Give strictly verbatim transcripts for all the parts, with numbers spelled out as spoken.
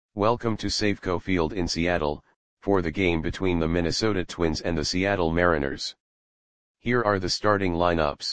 Welcome to Safeco Field in Seattle, for the game between the Minnesota Twins and the Seattle Mariners. Here are the starting lineups.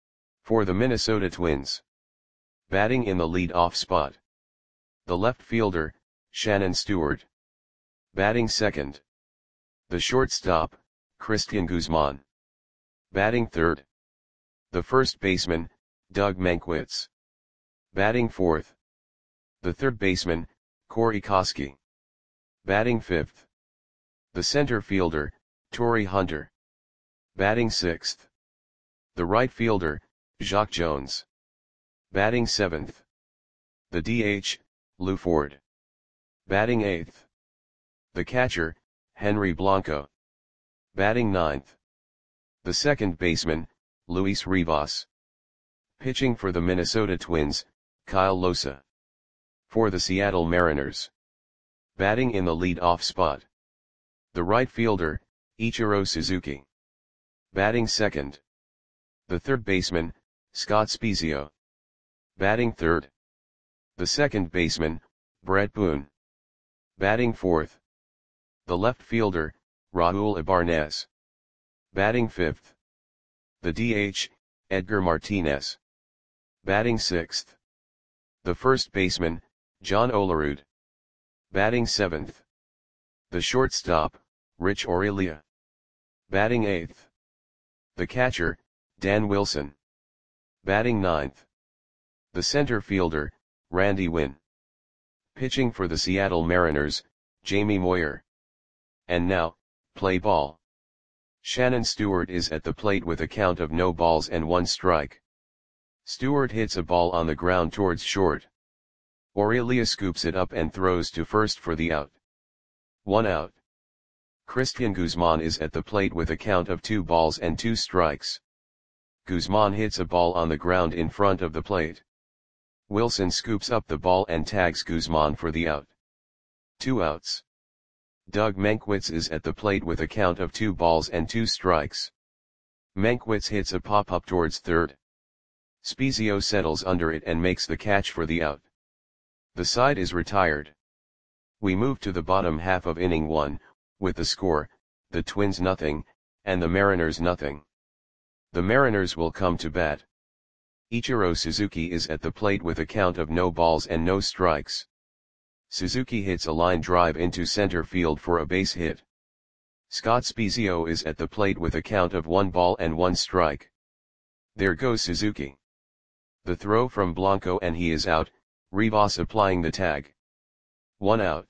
For the Minnesota Twins. Batting in the lead-off spot. The left fielder, Shannon Stewart. Batting second. The shortstop, Cristian Guzman. Batting third. The first baseman, Doug Mankiewicz. Batting fourth. The third baseman, Corey Koskie. Batting fifth. The center fielder, Torii Hunter. Batting sixth. The right fielder, Jacque Jones. Batting seventh. The D H, Lew Ford. Batting eighth. The catcher, Henry Blanco. Batting ninth. The second baseman, Luis Rivas. Pitching for the Minnesota Twins, Kyle Lohse. For the Seattle Mariners. Batting in the lead-off spot. The right fielder, Ichiro Suzuki. Batting second. The third baseman, Scott Spiezio. Batting third. The second baseman, Bret Boone. Batting fourth. The left fielder, Raul Ibarnez. Batting fifth. The D H, Edgar Martinez. Batting sixth. The first baseman, John Olerud. Batting seventh. The shortstop, Rich Aurilia. Batting eighth. The catcher, Dan Wilson. Batting ninth. The center fielder, Randy Winn. Pitching for the Seattle Mariners, Jamie Moyer. And now, play ball. Shannon Stewart is at the plate with a count of no balls and one strike. Stewart hits a ball on the ground towards short. Aurilia scoops it up and throws to first for the out. One out. Cristian Guzman is at the plate with a count of two balls and two strikes. Guzman hits a ball on the ground in front of the plate. Wilson scoops up the ball and tags Guzman for the out. Two outs. Doug Mankiewicz is at the plate with a count of two balls and two strikes. Mankiewicz hits a pop-up towards third. Spiezio settles under it and makes the catch for the out. The side is retired. We move to the bottom half of inning one, with the score, the Twins nothing, and the Mariners nothing. The Mariners will come to bat. Ichiro Suzuki is at the plate with a count of no balls and no strikes. Suzuki hits a line drive into center field for a base hit. Scott Spiezio is at the plate with a count of one ball and one strike. There goes Suzuki. The throw from Blanco and he is out, Rivas applying the tag. One out.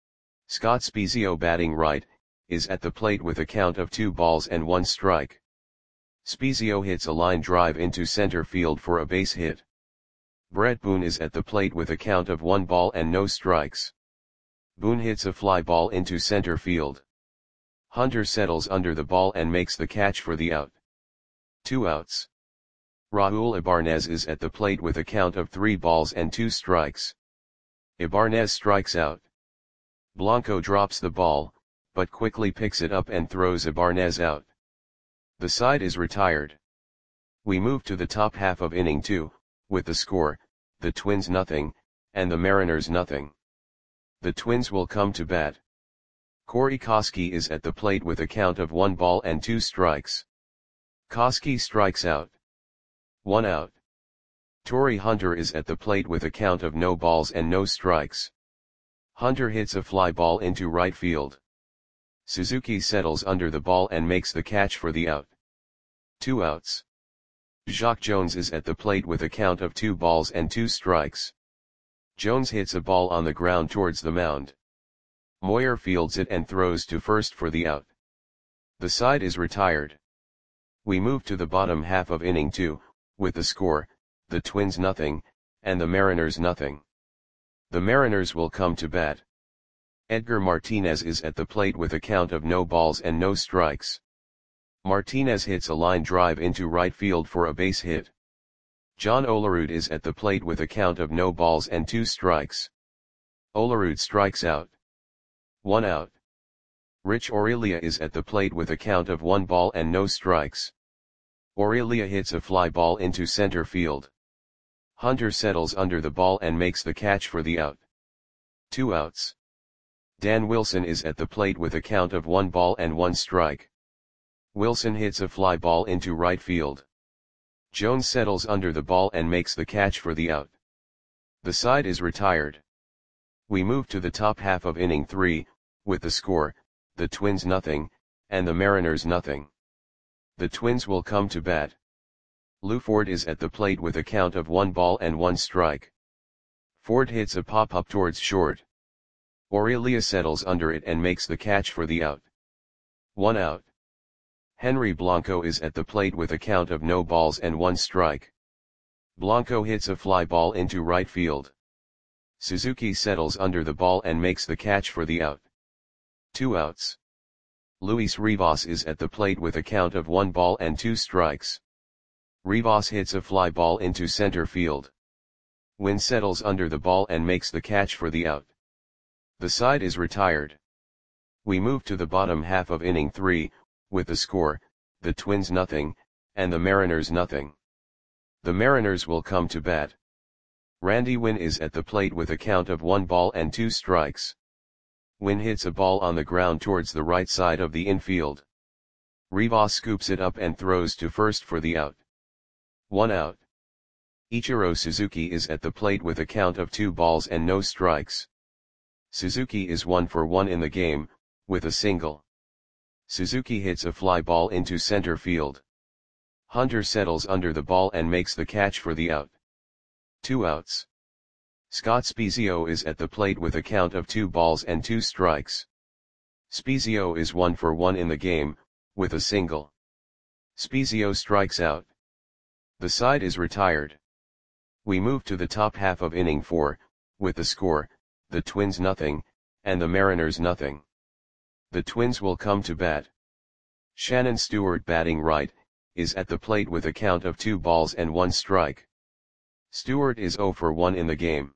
Scott Spiezio batting right, is at the plate with a count of two balls and one strike. Spiezio hits a line drive into center field for a base hit. Bret Boone is at the plate with a count of one ball and no strikes. Boone hits a fly ball into center field. Hunter settles under the ball and makes the catch for the out. Two outs. Raul Ibarnez is at the plate with a count of three balls and two strikes. Ibarnez strikes out. Blanco drops the ball, but quickly picks it up and throws Ibarnez out. The side is retired. We move to the top half of inning two, with the score, the Twins nothing, and the Mariners nothing. The Twins will come to bat. Corey Koskie is at the plate with a count of one ball and two strikes. Koskie strikes out. One out. Torii Hunter is at the plate with a count of no balls and no strikes. Hunter hits a fly ball into right field. Suzuki settles under the ball and makes the catch for the out. Two outs. Jacque Jones is at the plate with a count of two balls and two strikes. Jones hits a ball on the ground towards the mound. Moyer fields it and throws to first for the out. The side is retired. We move to the bottom half of inning two, with the score, the Twins nothing, and the Mariners nothing. The Mariners will come to bat. Edgar Martinez is at the plate with a count of no balls and no strikes. Martinez hits a line drive into right field for a base hit. John Olerud is at the plate with a count of no balls and two strikes. Olerud strikes out. One out. Rich Aurilia is at the plate with a count of one ball and no strikes. Aurilia hits a fly ball into center field. Hunter settles under the ball and makes the catch for the out. Two outs. Dan Wilson is at the plate with a count of one ball and one strike. Wilson hits a fly ball into right field. Jones settles under the ball and makes the catch for the out. The side is retired. We move to the top half of inning three, with the score, the Twins nothing, and the Mariners nothing. The Twins will come to bat. Lou Ford is at the plate with a count of one ball and one strike. Ford hits a pop-up towards short. Aurelia settles under it and makes the catch for the out. One out. Henry Blanco is at the plate with a count of no balls and one strike. Blanco hits a fly ball into right field. Suzuki settles under the ball and makes the catch for the out. Two outs. Luis Rivas is at the plate with a count of one ball and two strikes. Rivas hits a fly ball into center field. Wynn settles under the ball and makes the catch for the out. The side is retired. We move to the bottom half of inning three, with the score, the Twins nothing, and the Mariners nothing. The Mariners will come to bat. Randy Wynn is at the plate with a count of one ball and two strikes. Wynn hits a ball on the ground towards the right side of the infield. Rivas scoops it up and throws to first for the out. One out. Ichiro Suzuki is at the plate with a count of two balls and no strikes. Suzuki is one for one in the game, with a single. Suzuki hits a fly ball into center field. Hunter settles under the ball and makes the catch for the out. Two outs. Scott Spiezio is at the plate with a count of two balls and two strikes. Spiezio is one for one in the game, with a single. Spiezio strikes out. The side is retired. We move to the top half of inning four, with the score, the Twins nothing, and the Mariners nothing. The Twins will come to bat. Shannon Stewart, batting right, is at the plate with a count of two balls and one strike. Stewart is zero for one in the game.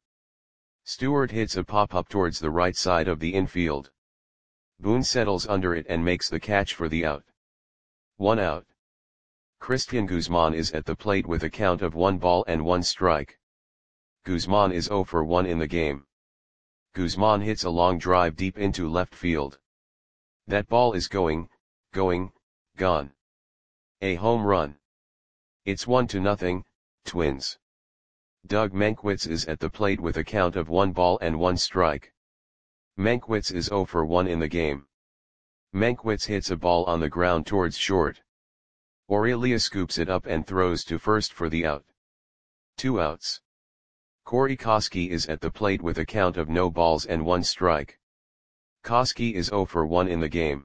Stewart hits a pop-up towards the right side of the infield. Boone settles under it and makes the catch for the out. One out. Christian Guzman is at the plate with a count of one ball and one strike. Guzman is zero for one in the game. Guzman hits a long drive deep into left field. That ball is going, going, gone. A home run. It's one to nothing, Twins. Doug Mankiewicz is at the plate with a count of one ball and one strike. Mankiewicz is zero for one in the game. Mankiewicz hits a ball on the ground towards short. Aurelia scoops it up and throws to first for the out. Two outs. Corey Koskie is at the plate with a count of no balls and one strike. Koskie is zero for one in the game.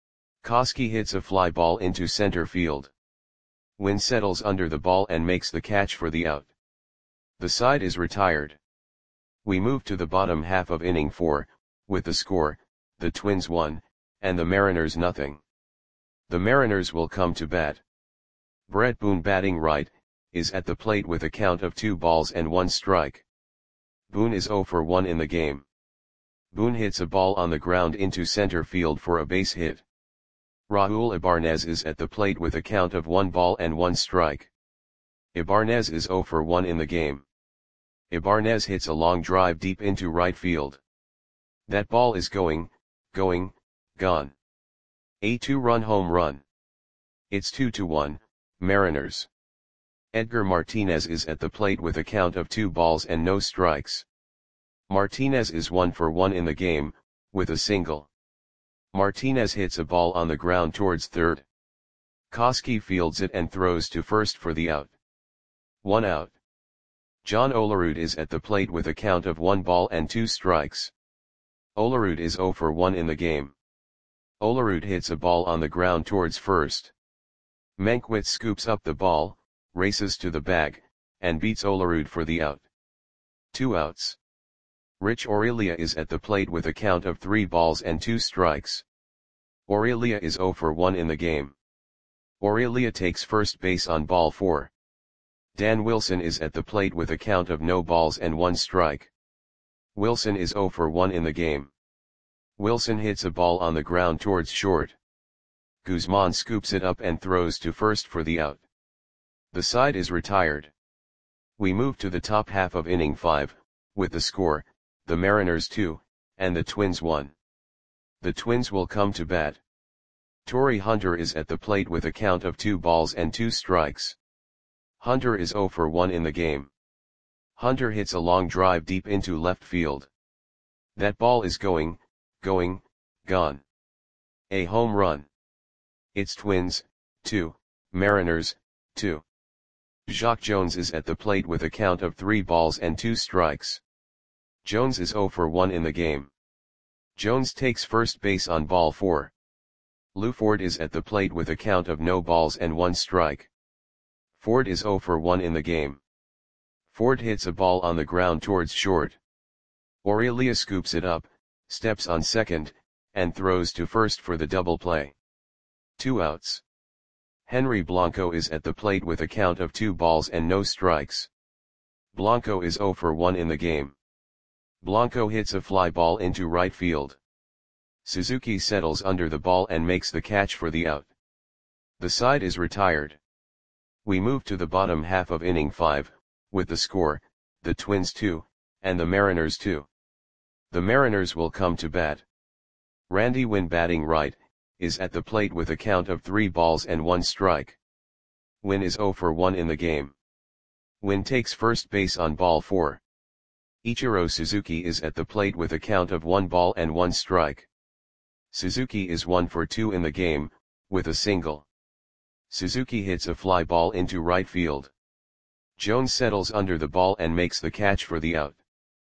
Koskie hits a fly ball into center field. Wynn settles under the ball and makes the catch for the out. The side is retired. We move to the bottom half of inning four, with the score, the Twins one, and the Mariners nothing. The Mariners will come to bat. Brett Boone, batting right, is at the plate with a count of two balls and one strike. Boone is zero for one in the game. Boone hits a ball on the ground into center field for a base hit. Raul Ibanez is at the plate with a count of one ball and one strike. Ibanez is zero for one in the game. Ibanez hits a long drive deep into right field. That ball is going, going, gone. A two-run home run. It's two to one, Mariners. Edgar Martinez is at the plate with a count of two balls and no strikes. Martinez is one for one in the game, with a single. Martinez hits a ball on the ground towards third. Koskie fields it and throws to first for the out. One out. John Olerud is at the plate with a count of one ball and two strikes. Olerud is zero for one in the game. Olerud hits a ball on the ground towards first. Mankiewicz scoops up the ball, races to the bag, and beats Olerud for the out. Two outs. Rich Aurelia is at the plate with a count of three balls and two strikes. Aurelia is zero for one in the game. Aurelia takes first base on ball four. Dan Wilson is at the plate with a count of no balls and one strike. Wilson is zero for one in the game. Wilson hits a ball on the ground towards short. Guzman scoops it up and throws to first for the out. The side is retired. We move to the top half of inning five, with the score, the Mariners two, and the Twins one. The Twins will come to bat. Torii Hunter is at the plate with a count of two balls and two strikes. Hunter is zero for one in the game. Hunter hits a long drive deep into left field. That ball is going, going, gone. A home run. It's Twins, two, Mariners, two. Jacque Jones is at the plate with a count of three balls and two strikes. Jones is zero for one in the game. Jones takes first base on ball four. Lew Ford is at the plate with a count of no balls and one strike. Ford is zero for one in the game. Ford hits a ball on the ground towards short. Aurelia scoops it up, steps on second, and throws to first for the double play. Two outs. Henry Blanco is at the plate with a count of two balls and no strikes. Blanco is zero for one in the game. Blanco hits a fly ball into right field. Suzuki settles under the ball and makes the catch for the out. The side is retired. We move to the bottom half of inning five, with the score, the Twins two, and the Mariners two. The Mariners will come to bat. Randy Winn, batting right, is at the plate with a count of three balls and one strike. Winn is zero for one in the game. Winn takes first base on ball four. Ichiro Suzuki is at the plate with a count of one ball and one strike. Suzuki is one for two in the game, with a single. Suzuki hits a fly ball into right field. Jones settles under the ball and makes the catch for the out.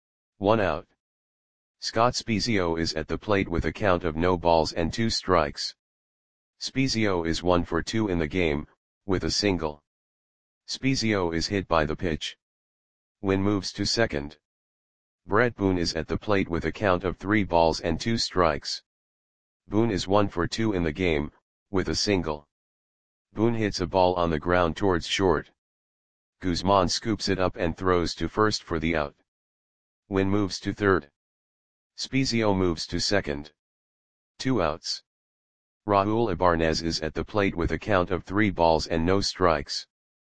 One out. Scott Spiezio is at the plate with a count of no balls and two strikes. Spiezio is one for two in the game, with a single. Spiezio is hit by the pitch. Winn moves to second. Brett Boone is at the plate with a count of three balls and two strikes. Boone is one for two in the game, with a single. Boone hits a ball on the ground towards short. Guzman scoops it up and throws to first for the out. Winn moves to third. Spiezio moves to second. Two outs. Raul Ibanez is at the plate with a count of three balls and no strikes.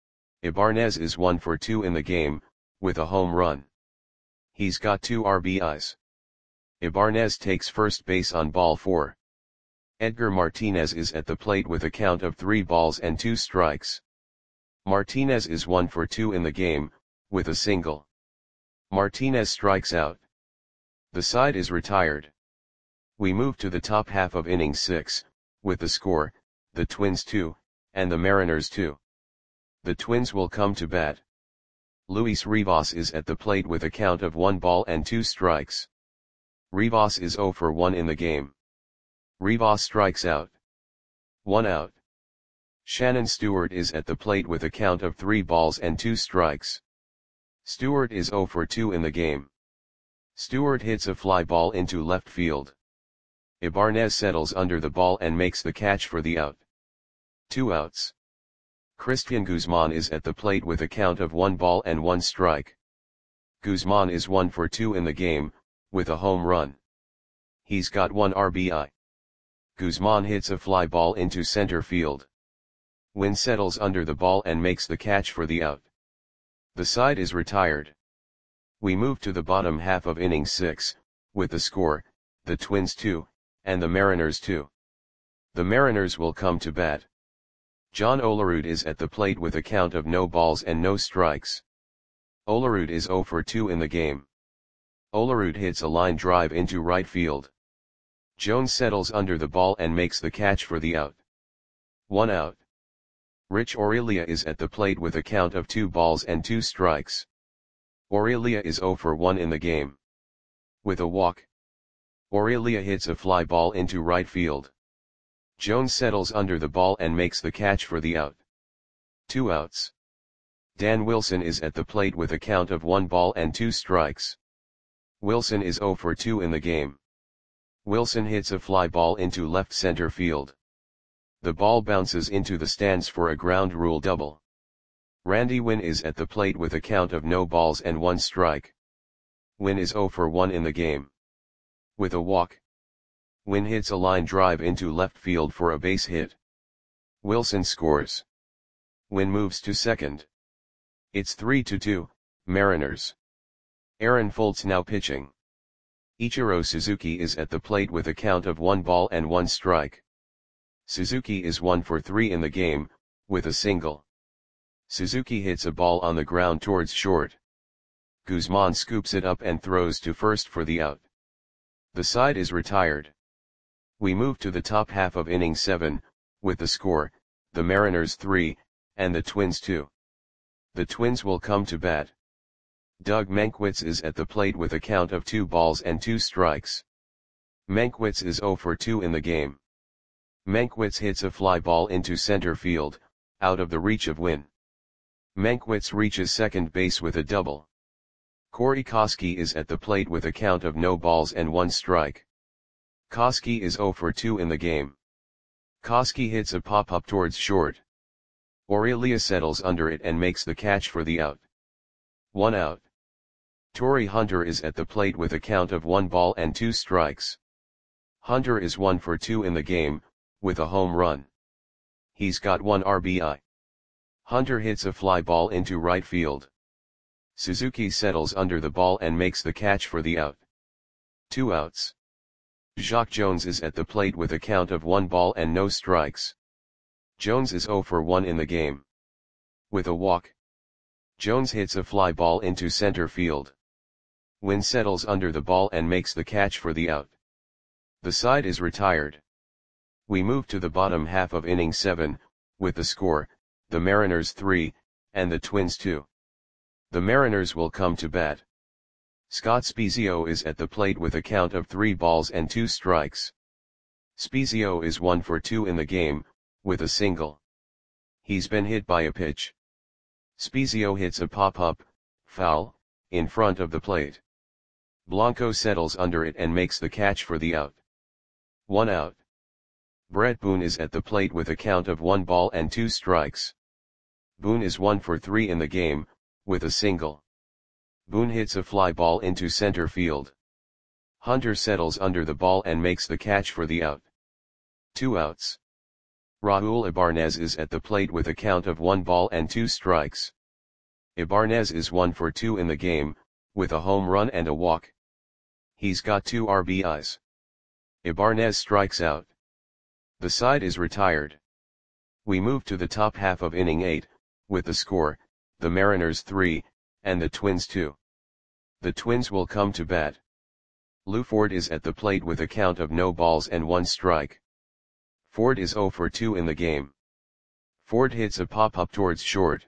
Ibanez is one for two in the game, with a home run. He's got two R B Is. Ibanez takes first base on ball four. Edgar Martinez is at the plate with a count of three balls and two strikes. Martinez is one for two in the game, with a single. Martinez strikes out. The side is retired. We move to the top half of inning six, with the score, the Twins two, and the Mariners two. The Twins will come to bat. Luis Rivas is at the plate with a count of one ball and two strikes. Rivas is zero for one in the game. Rivas strikes out. One out. Shannon Stewart is at the plate with a count of three balls and two strikes. Stewart is zero for two in the game. Stewart hits a fly ball into left field. Ibanez settles under the ball and makes the catch for the out. Two outs. Christian Guzman is at the plate with a count of one ball and one strike. Guzman is one for two in the game, with a home run. He's got one R B I. Guzman hits a fly ball into center field. Winn settles under the ball and makes the catch for the out. The side is retired. We move to the bottom half of inning six, with the score, the Twins two, and the Mariners two. The Mariners will come to bat. John Olerud is at the plate with a count of no balls and no strikes. Olerud is zero for two in the game. Olerud hits a line drive into right field. Jones settles under the ball and makes the catch for the out. One out. Rich Aurelia is at the plate with a count of two balls and two strikes. Aurelia is zero for one in the game. With a walk. Aurelia hits a fly ball into right field. Jones settles under the ball and makes the catch for the out. Two outs. Dan Wilson is at the plate with a count of one ball and two strikes. Wilson is zero for two in the game. Wilson hits a fly ball into left center field. The ball bounces into the stands for a ground rule double. Randy Winn is at the plate with a count of no balls and one strike. Winn is zero for one in the game. With a walk. Winn hits a line drive into left field for a base hit. Wilson scores. Winn moves to second. It's three to two, Mariners. Aaron Foltz now pitching. Ichiro Suzuki is at the plate with a count of one ball and one strike. Suzuki is one for three in the game, with a single. Suzuki hits a ball on the ground towards short. Guzman scoops it up and throws to first for the out. The side is retired. We move to the top half of inning seven, with the score, the Mariners three, and the Twins two. The Twins will come to bat. Doug Mankiewicz is at the plate with a count of two balls and two strikes. Mankiewicz is zero for two in the game. Mankiewicz hits a fly ball into center field, out of the reach of Winn. Mankiewicz reaches second base with a double. Corey Koskie is at the plate with a count of no balls and one strike. Koskie is zero for two in the game. Koskie hits a pop-up towards short. Aurelia settles under it and makes the catch for the out. One out. Torii Hunter is at the plate with a count of one ball and two strikes. Hunter is one for two in the game, with a home run. He's got one R B I. Hunter hits a fly ball into right field. Suzuki settles under the ball and makes the catch for the out. Two outs. Jacque Jones is at the plate with a count of one ball and no strikes. Jones is zero for one in the game. With a walk. Jones hits a fly ball into center field. Winn settles under the ball and makes the catch for the out. The side is retired. We move to the bottom half of inning seven, with the score, the Mariners three, and the Twins two. The Mariners will come to bat. Scott Spiezio is at the plate with a count of three balls and two strikes. Spiezio is one for two in the game, with a single. He's been hit by a pitch. Spiezio hits a pop-up, foul, in front of the plate. Blanco settles under it and makes the catch for the out. One out. Brett Boone is at the plate with a count of one ball and two strikes. Boone is one for three in the game, with a single. Boone hits a fly ball into center field. Hunter settles under the ball and makes the catch for the out. Two outs. Raul Ibanez is at the plate with a count of one ball and two strikes. Ibanez is one for two in the game, with a home run and a walk. He's got two R B Is. Ibanez strikes out. The side is retired. We move to the top half of inning eight, with the score, the Mariners three, and the Twins two. The Twins will come to bat. Lou Ford is at the plate with a count of no balls and one strike. Ford is zero for two in the game. Ford hits a pop-up towards short.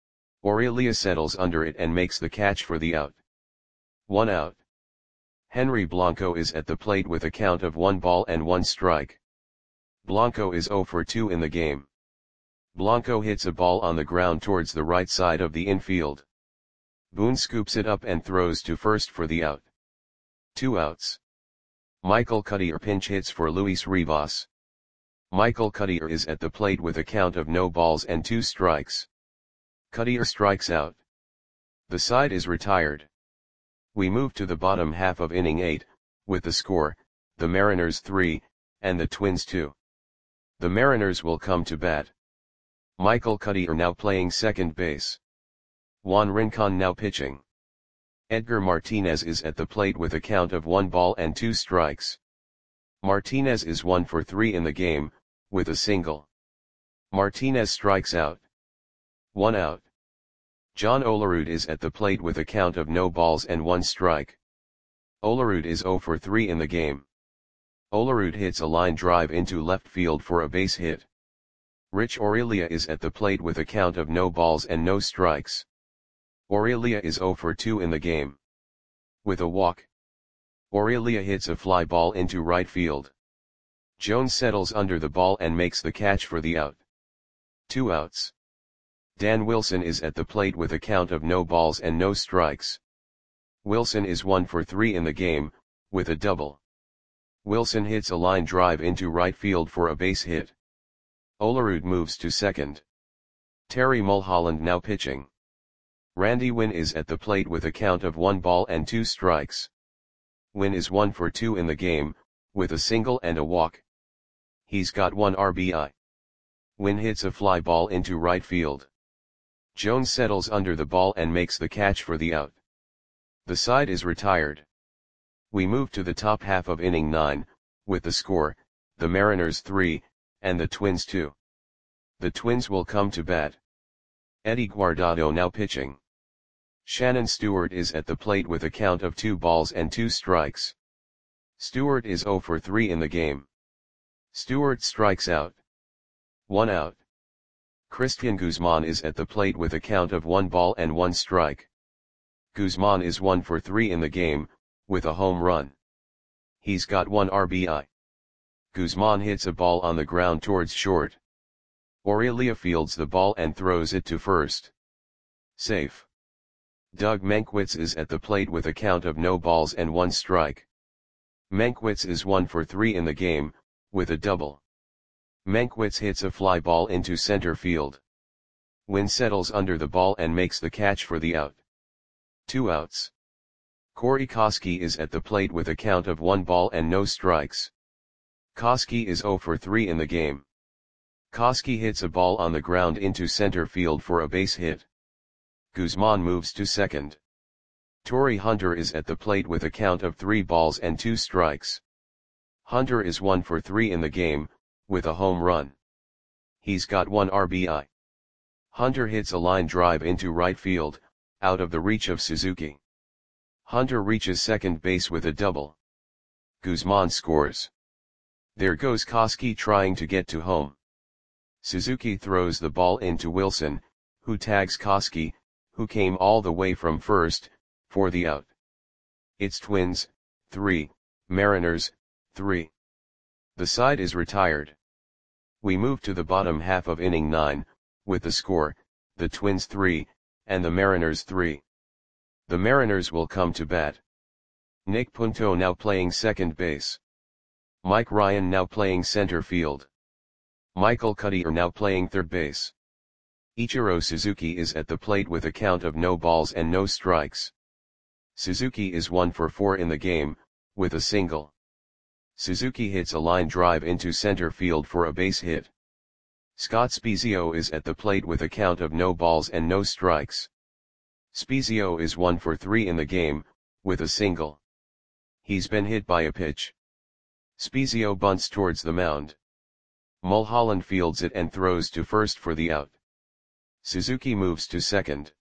Aurelia settles under it and makes the catch for the out. One out. Henry Blanco is at the plate with a count of one ball and one strike. Blanco is zero for two in the game. Blanco hits a ball on the ground towards the right side of the infield. Boone scoops it up and throws to first for the out. Two outs. Michael Cuddyer pinch hits for Luis Rivas. Michael Cuddyer is at the plate with a count of no balls and two strikes. Cuddyer strikes out. The side is retired. We move to the bottom half of inning eight, with the score, the Mariners three, and the Twins two. The Mariners will come to bat. Michael Cuddyer now playing second base. Juan Rincon now pitching. Edgar Martinez is at the plate with a count of one ball and two strikes. Martinez is one for three in the game, with a single. Martinez strikes out. One out. John Olerud is at the plate with a count of no balls and one strike. Olerud is zero for three in the game. Olerud hits a line drive into left field for a base hit. Rich Aurelia is at the plate with a count of no balls and no strikes. Aurelia is zero for two in the game. With a walk. Aurelia hits a fly ball into right field. Jones settles under the ball and makes the catch for the out. Two outs. Dan Wilson is at the plate with a count of no balls and no strikes. Wilson is one for three in the game, with a double. Wilson hits a line drive into right field for a base hit. Olerud moves to second. Terry Mulholland now pitching. Randy Winn is at the plate with a count of one ball and two strikes. Winn is one for two in the game, with a single and a walk. He's got one R B I. Winn hits a fly ball into right field. Jones settles under the ball and makes the catch for the out. The side is retired. We move to the top half of inning nine, with the score, the Mariners three, and the Twins two. The Twins will come to bat. Eddie Guardado now pitching. Shannon Stewart is at the plate with a count of two balls and two strikes. Stewart is oh for three in the game. Stewart strikes out. One out. Christian Guzman is at the plate with a count of one ball and one strike. Guzman is one for three in the game, with a home run. He's got one R B I. Guzman hits a ball on the ground towards short. Aurelia fields the ball and throws it to first. Safe. Doug Mankiewicz is at the plate with a count of no balls and one strike. Mankiewicz is one for three in the game, with a double. Mankiewicz hits a fly ball into center field. Wynn settles under the ball and makes the catch for the out. Two outs. Corey Koskie is at the plate with a count of one ball and no strikes. Koskie is oh for three in the game. Koskie hits a ball on the ground into center field for a base hit. Guzman moves to second. Torii Hunter is at the plate with a count of three balls and two strikes. Hunter is one for three in the game, with a home run. He's got one R B I. Hunter hits a line drive into right field, out of the reach of Suzuki. Hunter reaches second base with a double. Guzman scores. There goes Koskie trying to get to home. Suzuki throws the ball into Wilson, who tags Koskie, who came all the way from first, for the out. It's Twins, three, Mariners, three. The side is retired. We move to the bottom half of inning nine, with the score, the Twins three, and the Mariners three. The Mariners will come to bat. Nick Punto now playing second base. Mike Ryan now playing center field. Michael Cuddyer now playing third base. Ichiro Suzuki is at the plate with a count of no balls and no strikes. Suzuki is one for four in the game, with a single. Suzuki hits a line drive into center field for a base hit. Scott Spiezio is at the plate with a count of no balls and no strikes. Spiezio is one for three in the game, with a single. He's been hit by a pitch. Spiezio bunts towards the mound. Mulholland fields it and throws to first for the out. Suzuki moves to second.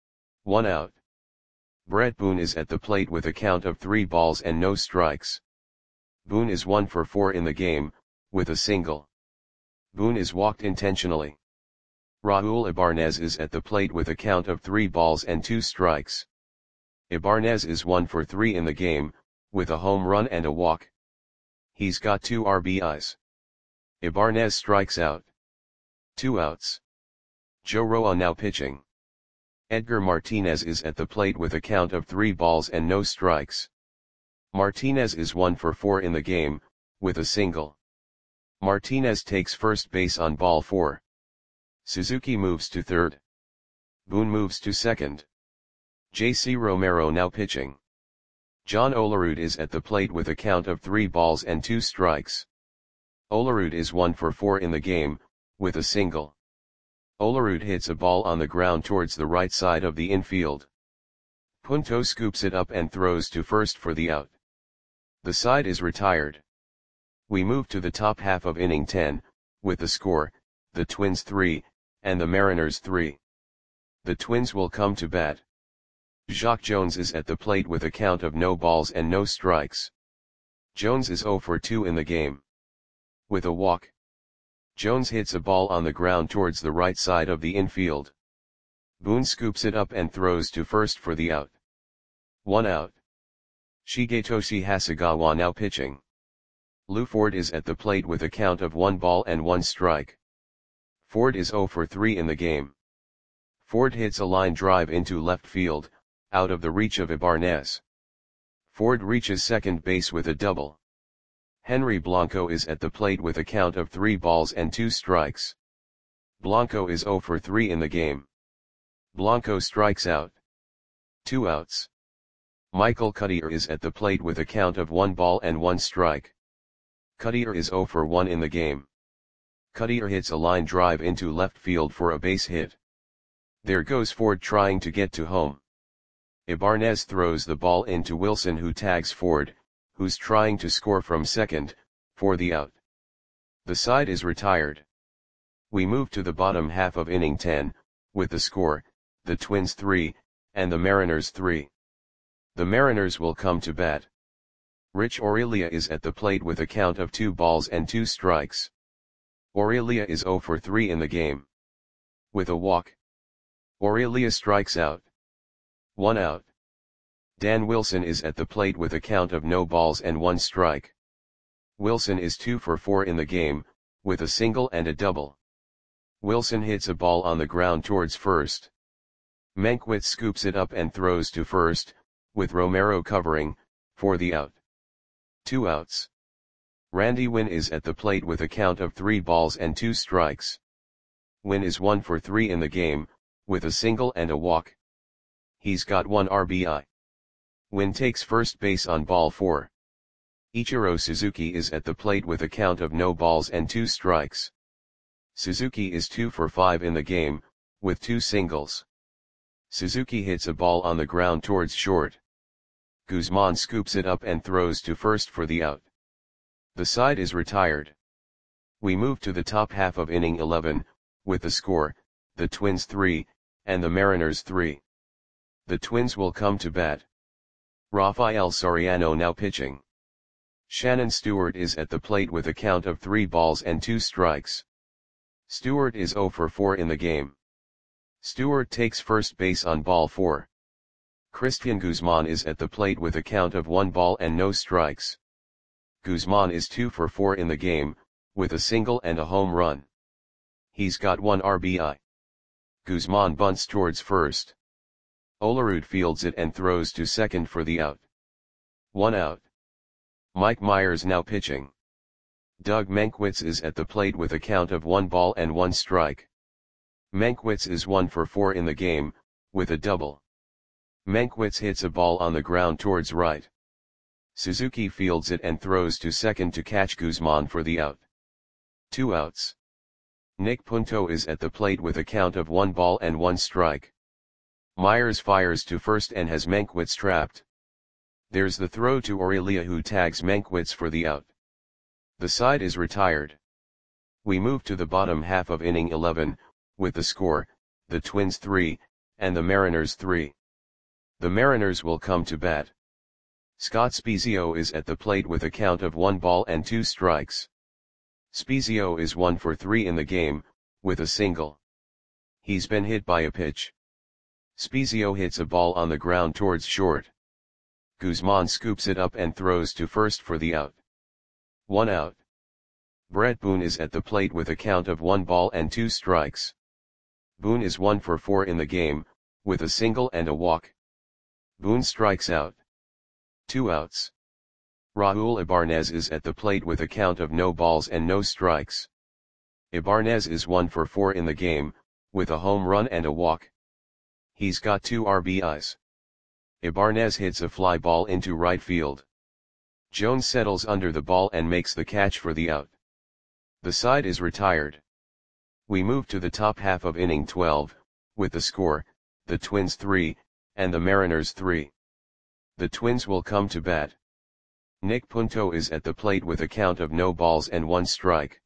One out. Brett Boone is at the plate with a count of three balls and no strikes. Boone is one for four in the game, with a single. Boone is walked intentionally. Raul Ibanez is at the plate with a count of three balls and two strikes. Ibanez is one for three in the game, with a home run and a walk. He's got two R B Is. Ibanez strikes out. Two outs. Joe Roa now pitching. Edgar Martinez is at the plate with a count of three balls and no strikes. Martinez is one for four in the game, with a single. Martinez takes first base on ball four. Suzuki moves to third. Boone moves to second. J C Romero now pitching. John Olerud is at the plate with a count of three balls and two strikes. Olerud is one for four in the game, with a single. Olerud hits a ball on the ground towards the right side of the infield. Punto scoops it up and throws to first for the out. The side is retired. We move to the top half of inning ten, with the score, the Twins three, and the Mariners three. The Twins will come to bat. Jacque Jones is at the plate with a count of no balls and no strikes. Jones is oh for two in the game. With a walk. Jones hits a ball on the ground towards the right side of the infield. Boone scoops it up and throws to first for the out. One out. Shigetoshi Hasegawa now pitching. Lou Ford is at the plate with a count of one ball and one strike. Ford is oh for three in the game. Ford hits a line drive into left field, out of the reach of Ibanez. Ford reaches second base with a double. Henry Blanco is at the plate with a count of three balls and two strikes. Blanco is oh for three in the game. Blanco strikes out. Two outs. Michael Cuddyer is at the plate with a count of one ball and one strike. Cuddyer is oh for one in the game. Cuddyer hits a line drive into left field for a base hit. There goes Ford trying to get to home. Ibanez throws the ball into Wilson, who tags Ford, who's trying to score from second, for the out. The side is retired. We move to the bottom half of inning ten, with the score, the Twins three, and the Mariners three. The Mariners will come to bat. Rich Aurilia is at the plate with a count of two balls and two strikes. Aurilia is zero for three in the game. With a walk, Aurilia strikes out. One out. Dan Wilson is at the plate with a count of no balls and one strike. Wilson is two for four in the game, with a single and a double. Wilson hits a ball on the ground towards first. Mankiewicz scoops it up and throws to first, with Romero covering, for the out. Two outs. Randy Winn is at the plate with a count of three balls and two strikes. Winn is one for three in the game, with a single and a walk. He's got one R B I. Winn takes first base on ball four. Ichiro Suzuki is at the plate with a count of no balls and two strikes. Suzuki is two for five in the game, with two singles. Suzuki hits a ball on the ground towards short. Guzman scoops it up and throws to first for the out. The side is retired. We move to the top half of inning eleven, with the score, the Twins three, and the Mariners three. The Twins will come to bat. Rafael Soriano now pitching. Shannon Stewart is at the plate with a count of three balls and two strikes. Stewart is zero for four in the game. Stewart takes first base on ball four. Christian Guzman is at the plate with a count of one ball and no strikes. Guzman is two for four in the game, with a single and a home run. He's got one R B I. Guzman bunts towards first. Olerud fields it and throws to second for the out. One out. Mike Myers now pitching. Doug Mankiewicz is at the plate with a count of one ball and one strike. Mankiewicz is one for four in the game, with a double. Mankiewicz hits a ball on the ground towards right. Suzuki fields it and throws to second to catch Guzman for the out. Two outs. Nick Punto is at the plate with a count of one ball and one strike. Myers fires to first and has Mankiewicz trapped. There's the throw to Aurilia, who tags Mankiewicz for the out. The side is retired. We move to the bottom half of inning eleven, with the score, the Twins three, and the Mariners three. The Mariners will come to bat. Scott Spiezio is at the plate with a count of one ball and two strikes. Spiezio is one for three in the game, with a single. He's been hit by a pitch. Spiezio hits a ball on the ground towards short. Guzman scoops it up and throws to first for the out. One out. Brett Boone is at the plate with a count of one ball and two strikes. Boone is one for four in the game, with a single and a walk. Boone strikes out. Two outs. Raul Ibanez is at the plate with a count of no balls and no strikes. Ibanez is one for four in the game, with a home run and a walk. He's got two R B Is. Ibanez hits a fly ball into right field. Jones settles under the ball and makes the catch for the out. The side is retired. We move to the top half of inning twelve, with the score, the Twins three, and the Mariners three. The Twins will come to bat. Nick Punto is at the plate with a count of no balls and one strike.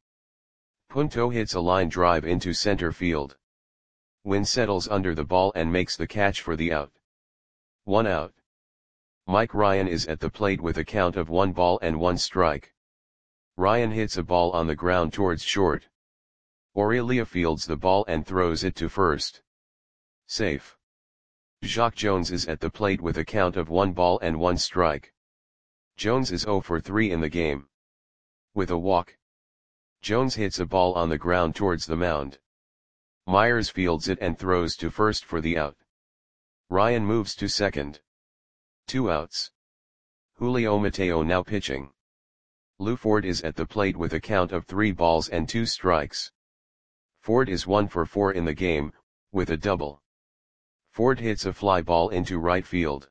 Punto hits a line drive into center field. Winn settles under the ball and makes the catch for the out. One out. Mike Ryan is at the plate with a count of one ball and one strike. Ryan hits a ball on the ground towards short. Aurilia fields the ball and throws it to first. Safe. Jacque Jones is at the plate with a count of one ball and one strike. Jones is zero for three in the game. With a walk. Jones hits a ball on the ground towards the mound. Myers fields it and throws to first for the out. Ryan moves to second. Two outs. Julio Mateo now pitching. Lou Ford is at the plate with a count of three balls and two strikes. Ford is one for four in the game, with a double. Ford hits a fly ball into right field.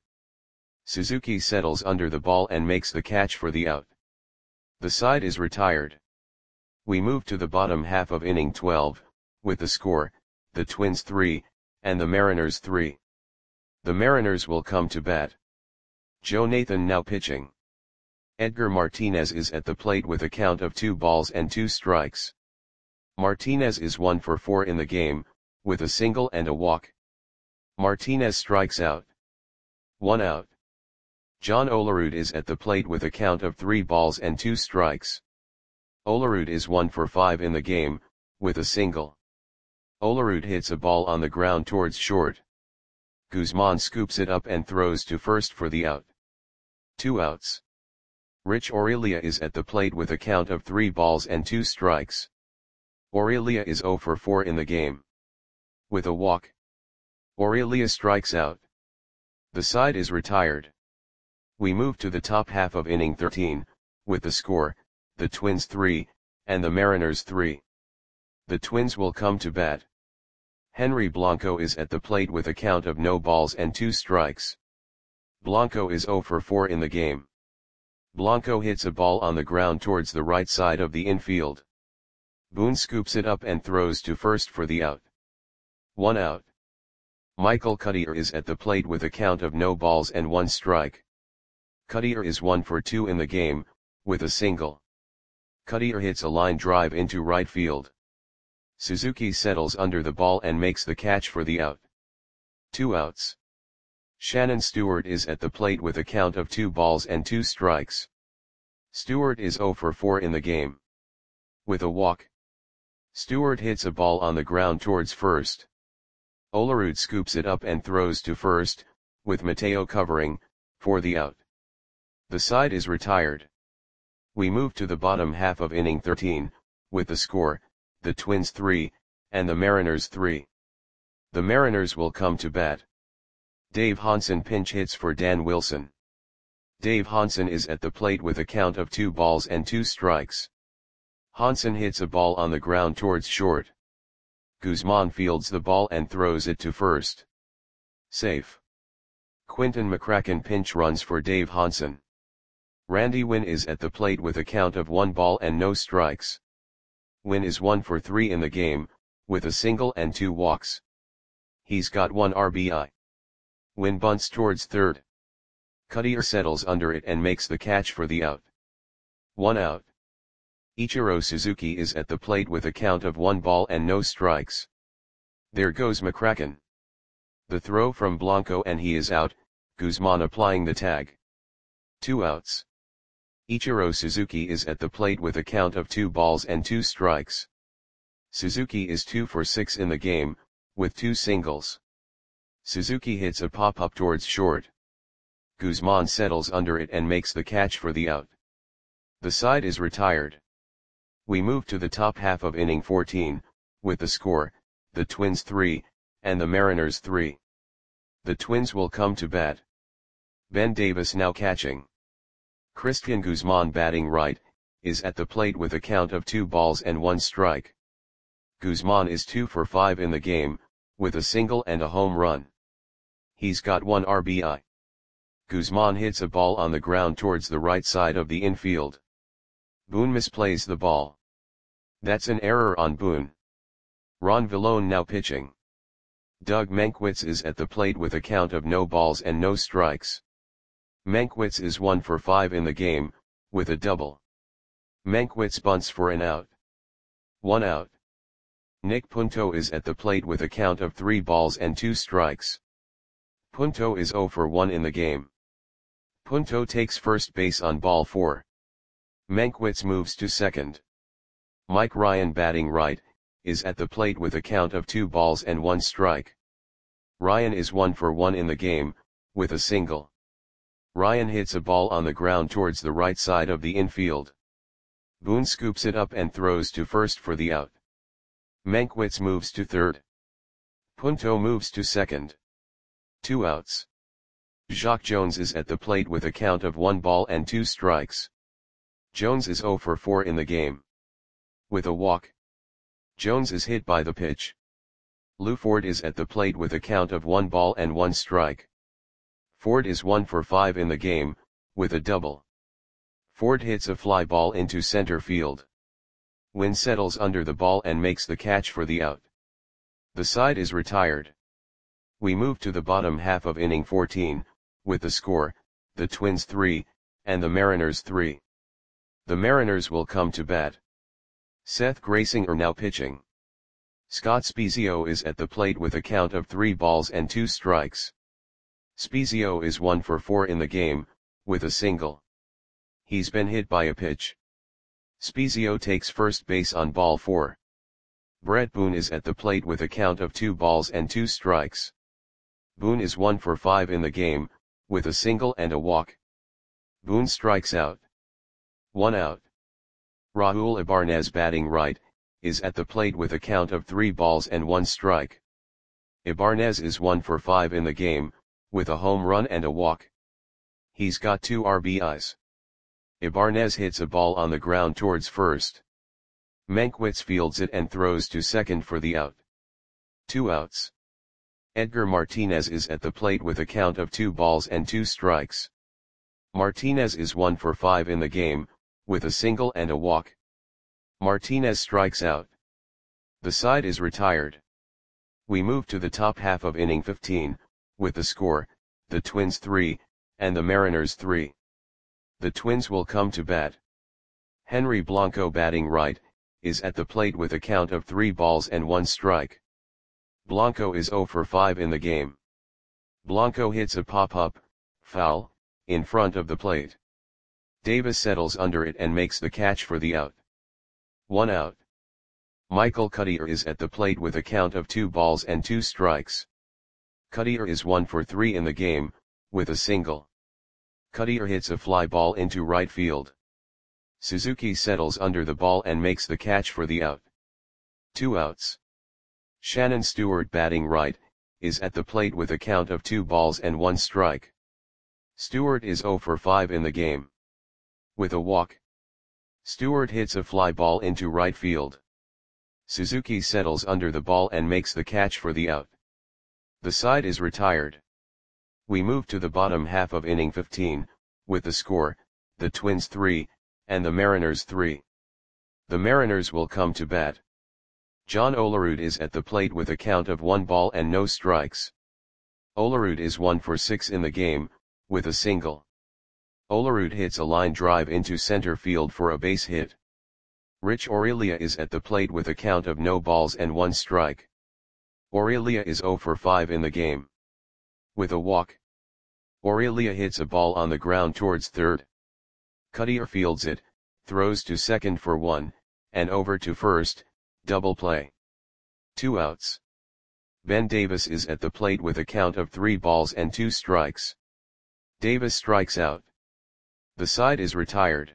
Suzuki settles under the ball and makes the catch for the out. The side is retired. We move to the bottom half of inning twelve, with the score, the Twins three, and the Mariners three. The Mariners will come to bat. Joe Nathan now pitching. Edgar Martinez is at the plate with a count of two balls and two strikes. Martinez is one for four in the game, with a single and a walk. Martinez strikes out. One out. John Olerud is at the plate with a count of three balls and two strikes. Olerud is one for five in the game, with a single. Olerud hits a ball on the ground towards short. Guzman scoops it up and throws to first for the out. Two outs. Rich Aurelia is at the plate with a count of three balls and two strikes. Aurelia is zero for four in the game. With a walk. Aurelia strikes out. The side is retired. We move to the top half of inning thirteen, with the score, the Twins three, and the Mariners three. The Twins will come to bat. Henry Blanco is at the plate with a count of no balls and two strikes. Blanco is zero for four in the game. Blanco hits a ball on the ground towards the right side of the infield. Boone scoops it up and throws to first for the out. One out. Michael Cuddyer is at the plate with a count of no balls and one strike. Cuddyer is one for two in the game, with a single. Cuddyer hits a line drive into right field. Suzuki settles under the ball and makes the catch for the out. Two outs. Shannon Stewart is at the plate with a count of two balls and two strikes. Stewart is zero for four in the game. With a walk. Stewart hits a ball on the ground towards first. Olerud scoops it up and throws to first, with Mateo covering, for the out. The side is retired. We move to the bottom half of inning thirteen, with the score, the Twins three, and the Mariners three. The Mariners will come to bat. Dave Hansen pinch hits for Dan Wilson. Dave Hansen is at the plate with a count of two balls and two strikes. Hansen hits a ball on the ground towards short. Guzman fields the ball and throws it to first. Safe. Quinton McCracken pinch runs for Dave Hansen. Randy Winn is at the plate with a count of one ball and no strikes. Winn is one for three in the game, with a single and two walks. He's got one R B I. Winn bunts towards third. Cuddyer settles under it and makes the catch for the out. One out. Ichiro Suzuki is at the plate with a count of one ball and no strikes. There goes McCracken. The throw from Blanco and he is out, Guzman applying the tag. Two outs. Ichiro Suzuki is at the plate with a count of two balls and two strikes. Suzuki is two for six in the game, with two singles. Suzuki hits a pop-up towards short. Guzman settles under it and makes the catch for the out. The side is retired. We move to the top half of inning fourteen, with the score, the Twins three, and the Mariners three. The Twins will come to bat. Ben Davis now catching. Christian Guzman batting right, is at the plate with a count of two balls and one strike. Guzman is two for five in the game, with a single and a home run. He's got one R B I. Guzman hits a ball on the ground towards the right side of the infield. Boone misplays the ball. That's an error on Boone. Ron Villone now pitching. Doug Mankiewicz is at the plate with a count of no balls and no strikes. Mankiewicz is one for five in the game, with a double. Mankiewicz bunts for an out. One out. Nick Punto is at the plate with a count of three balls and two strikes. Punto is zero for one in the game. Punto takes first base on ball four. Mankiewicz moves to second. Mike Ryan batting right, is at the plate with a count of two balls and one strike. Ryan is one for one in the game, with a single. Ryan hits a ball on the ground towards the right side of the infield. Boone scoops it up and throws to first for the out. Mankiewicz moves to third. Punto moves to second. Two outs. Jacque Jones is at the plate with a count of one ball and two strikes. Jones is zero for four in the game. With a walk. Jones is hit by the pitch. Lou Ford is at the plate with a count of one ball and one strike. Ford is one for five in the game, with a double. Ford hits a fly ball into center field. Winn settles under the ball and makes the catch for the out. The side is retired. We move to the bottom half of inning fourteen, with the score, the Twins three, and the Mariners three. The Mariners will come to bat. Seth Graysinger now pitching. Scott Spiezio is at the plate with a count of three balls and two strikes. Spiezio is one for four in the game, with a single. He's been hit by a pitch. Spiezio takes first base on ball four. Brett Boone is at the plate with a count of two balls and two strikes. Boone is one for five in the game, with a single and a walk. Boone strikes out. One out. Raul Ibanez batting right, is at the plate with a count of three balls and one strike. Ibanez is one for five in the game, with a home run and a walk. He's got two R B Is. Ibanez hits a ball on the ground towards first. Mankiewicz fields it and throws to second for the out. Two outs. Edgar Martinez is at the plate with a count of two balls and two strikes. Martinez is one for five in the game, with a single and a walk. Martinez strikes out. The side is retired. We move to the top half of inning fifteen, with the score, the Twins three, and the Mariners three. The Twins will come to bat. Henry Blanco batting right, is at the plate with a count of three balls and one strike. Blanco is zero for five in the game. Blanco hits a pop-up, foul, in front of the plate. Davis settles under it and makes the catch for the out. One out. Michael Cuddyer is at the plate with a count of two balls and two strikes. Cuddyer is one for three in the game, with a single. Cuddyer hits a fly ball into right field. Suzuki settles under the ball and makes the catch for the out. Two outs. Shannon Stewart batting right, is at the plate with a count of two balls and one strike. Stewart is zero for five in the game. With a walk. Stewart hits a fly ball into right field. Suzuki settles under the ball and makes the catch for the out. The side is retired. We move to the bottom half of inning fifteen, with the score, the Twins three, and the Mariners three. The Mariners will come to bat. John Olerud is at the plate with a count of one ball and no strikes. Olerud is one for six in the game, with a single. Olerud hits a line drive into center field for a base hit. Rich Aurelia is at the plate with a count of no balls and one strike. Aurelia is zero for five in the game. With a walk. Aurelia hits a ball on the ground towards third. Cuddyer fields it, throws to second for one, and over to first, double play. Two outs. Ben Davis is at the plate with a count of three balls and two strikes. Davis strikes out. The side is retired.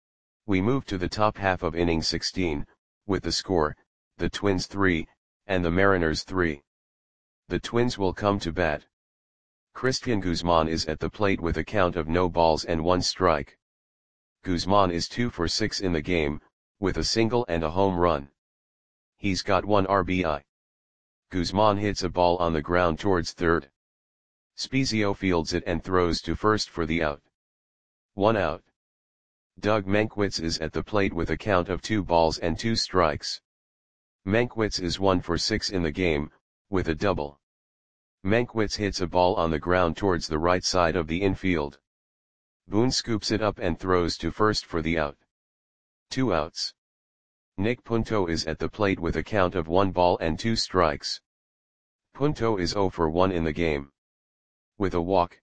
We move to the top half of inning sixteen, with the score, the Twins three, and the Mariners three. The Twins will come to bat. Christian Guzman is at the plate with a count of no balls and one strike. Guzman is two for six in the game, with a single and a home run. He's got one R B I. Guzman hits a ball on the ground towards third. Spiezio fields it and throws to first for the out. One out. Doug Mankiewicz is at the plate with a count of two balls and two strikes. Mankiewicz is one for six in the game, with a double. Mankiewicz hits a ball on the ground towards the right side of the infield. Boone scoops it up and throws to first for the out. Two outs. Nick Punto is at the plate with a count of one ball and two strikes. Punto is zero for one in the game. With a walk.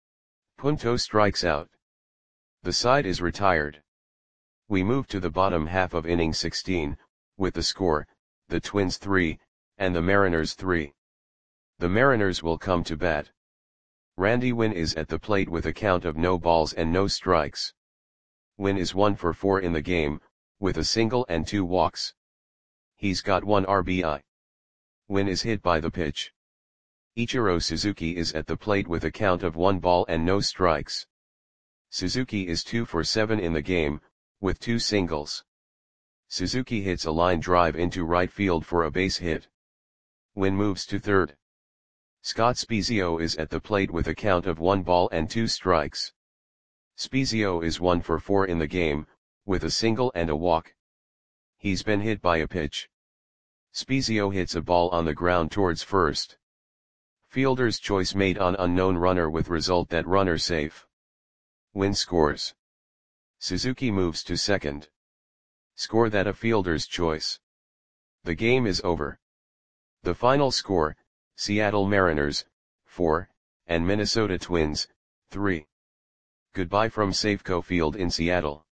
Punto strikes out. The side is retired. We move to the bottom half of inning sixteen, with the score, the Twins three, and the Mariners three. The Mariners will come to bat. Randy Winn is at the plate with a count of no balls and no strikes. Winn is one for four in the game, with a single and two walks. He's got one R B I. Winn is hit by the pitch. Ichiro Suzuki is at the plate with a count of one ball and no strikes. Suzuki is two for seven in the game, with two singles. Suzuki hits a line drive into right field for a base hit. Winn moves to third. Scott Spiezio is at the plate with a count of one ball and two strikes. Spiezio is one for four in the game, with a single and a walk. He's been hit by a pitch. Spiezio hits a ball on the ground towards first. Fielder's choice made on unknown runner with result that runner safe. Win scores. Suzuki moves to second. Score that a fielder's choice. The game is over. The final score, Seattle Mariners, four, and Minnesota Twins, three. Goodbye from Safeco Field in Seattle.